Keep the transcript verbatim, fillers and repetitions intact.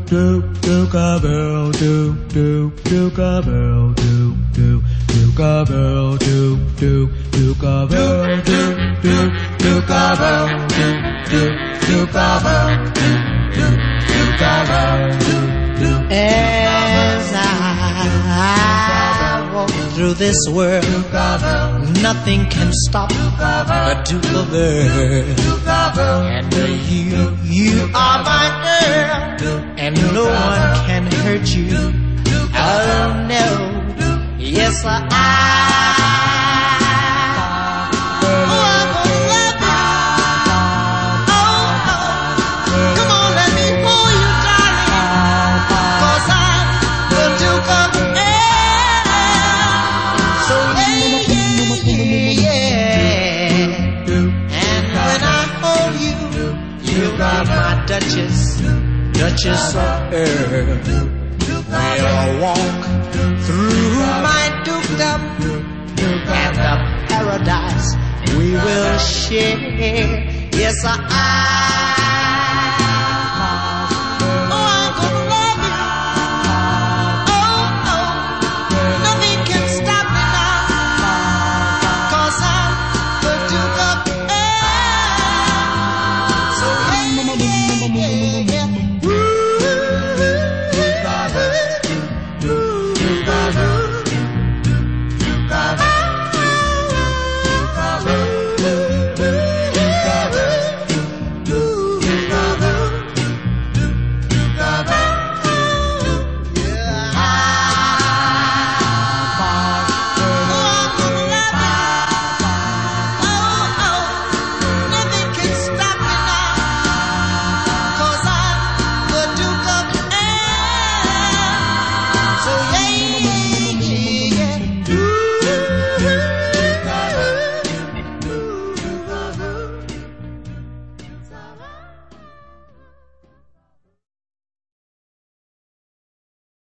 do, Duke-a-bell, do, do, Duke-a-bell, do, do, Duke-a-bell, do, do, Duke-a-bell, do, do, Duke-a-bell, do, do, Duke-a-bell, do, do, Duke-a-bell, do, do. As I walk through this world, nothing can stop a Duke-a-bell. And you, you are my girl, and no one can hurt you. Oh no, yes I. Duchess, Duchess of Earl. We'll walk through my dukedom, and the paradise we will share. Yes, I. Oh, I'm gonna love you. Oh, oh, nothing can stop me now, 'cause I'm the Duke of Earl. So hey. Yeah, yeah.